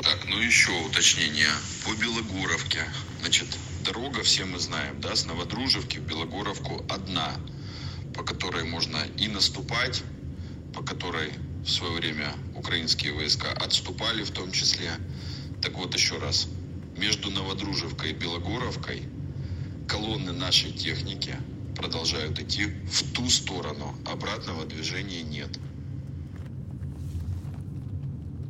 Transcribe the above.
Так, ну еще уточнение по Белогоровке. Значит, дорога, все мы знаем, да, с Новодружевки в Белогоровку одна, по которой можно и наступать, по которой в свое время украинские войска отступали в том числе. Так вот еще раз, между Новодружевкой и Белогоровкой колонны нашей техники продолжают идти в ту сторону, обратного движения нет.